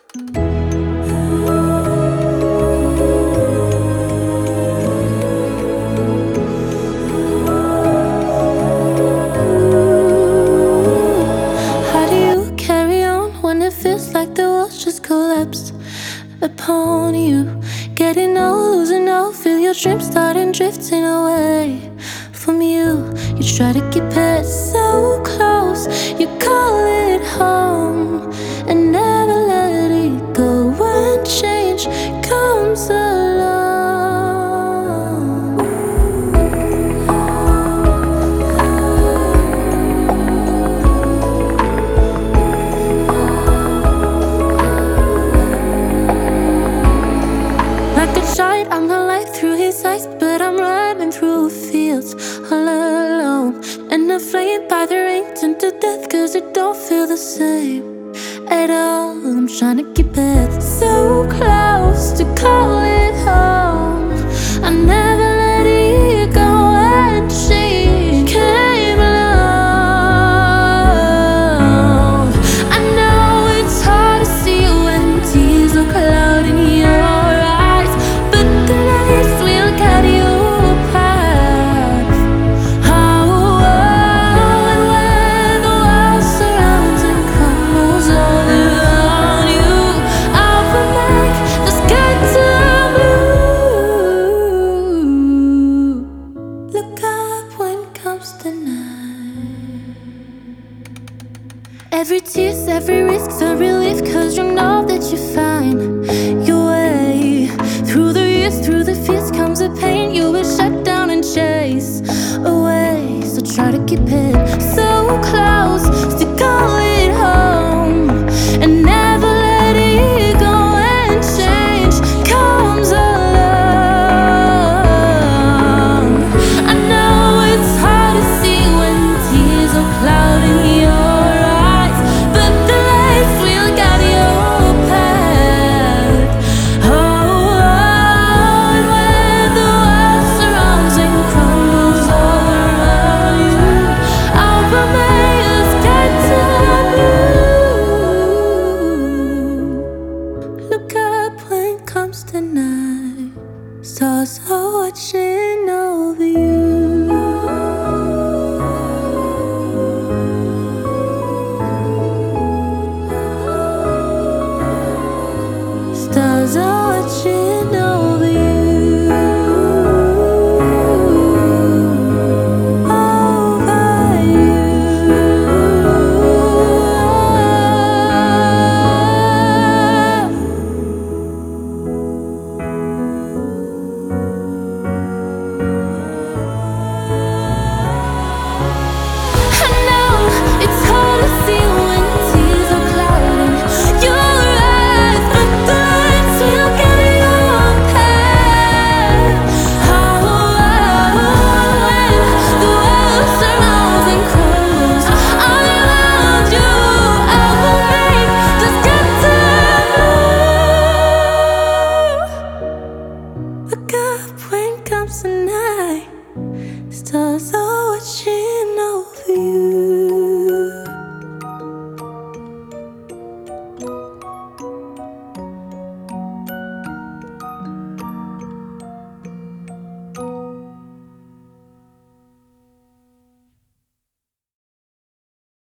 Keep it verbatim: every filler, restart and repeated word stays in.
How do you carry on when it feels like the world just collapsed upon you? Getting old, losing all, feel your dreams starting drifting away from you. You try to keep it so close, you call it home, and never let it go when change comes along. Like a child, I'm alive through his eyes, but I'm running through fields all alone, and afraid by the rain turned to death, cause it don't feel the same at all. I'm trying to keep it so close to call it home. I never let it go when she came along. I know it's hard to see when tears are clouding your eyes, but the lights will carry you past. Oh, and when the world surrounds and crumbles all around you, I'll make the sky turn blue. Look up when comes the night. Every tear's every risk's a relief, cause you know that